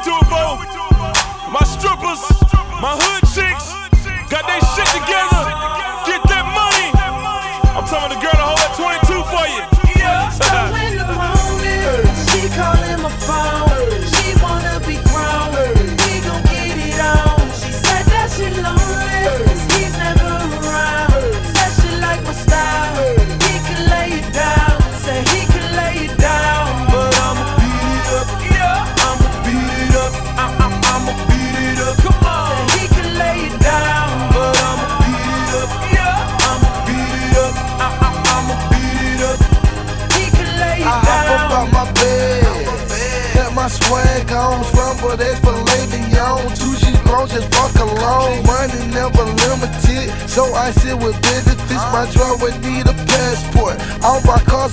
do it for my strippers, my hood chicks, got they shit together, get that money. I'm talking the girl to hold that 22 for you. So in the morning, she calling my phone. She wanna be grown, we gon' get it on. She said that she lonely, 'cause he's never around. Said she like my style, he can lay it down. Said he can lay it down, but I'ma beat it up. I'ma beat it up. I'ma beat it up. Come on. Said he can lay it down, but I'ma beat it up. I'ma beat it up. I'ma beat it up. He can lay it down. I hop up out my bed, got my swag on, rumble that's for lady on. Two sheets long, just walk alone. Money never limited, so I sit with benefits. My driver need a passport. All my cars